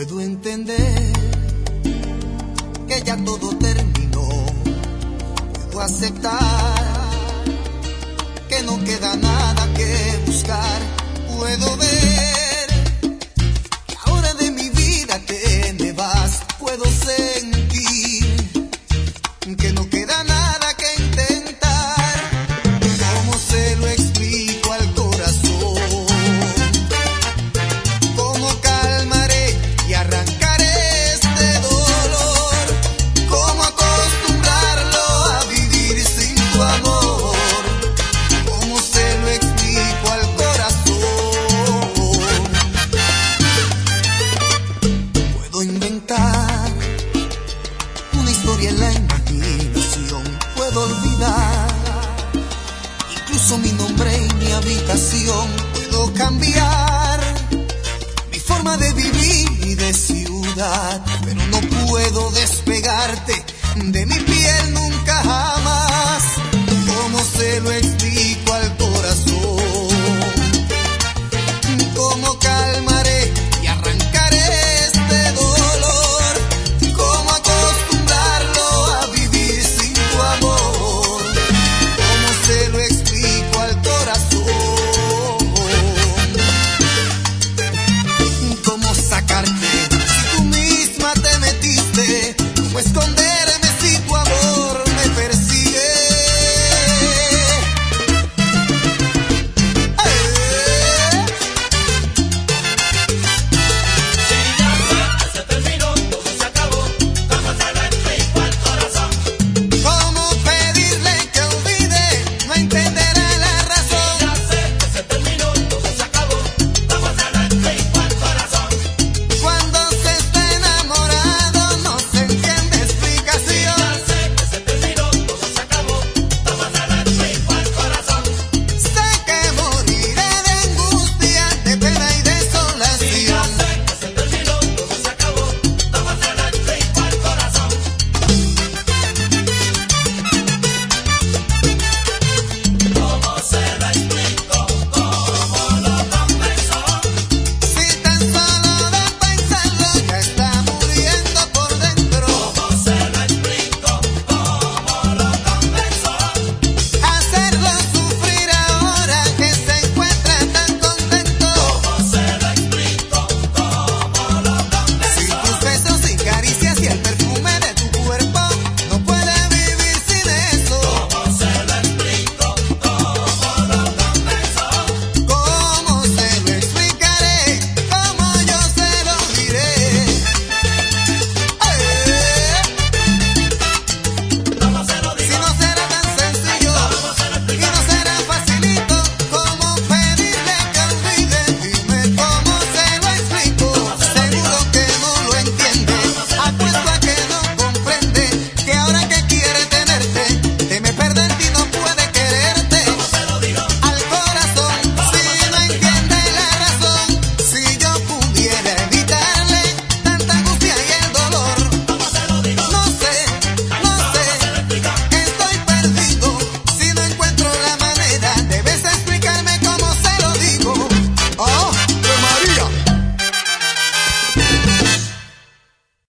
Puedo entender que ya todo terminó. Puedo aceptar que no queda nada que buscar. Puedo ver que ahora de mi vida te me vas. Puedo sentir que no queda nada que intentar. ¿Cómo se lo explico al corazón? ¿Cómo calmaré y arrancaré este dolor? ¿Cómo acostumbrarlo a vivir sin tu amor? ¿Cómo se lo explico al corazón? Puedo inventar una historia en la imaginación. Puedo olvidar incluso mi nombre y mi habitación. Puedo cambiar mi forma de vivir y de ciudad, pero no puedo despegarte de mi piel nunca jamás. ¿Cómo se lo explico al corazón? ¿Cómo calmaré y arrancaré este dolor? ¿Cómo acostumbrarlo a vivir sin tu amor? ¿Cómo se lo explico al corazón? ¿Cómo sacarte si tú misma te metiste? ¿Cómo esconder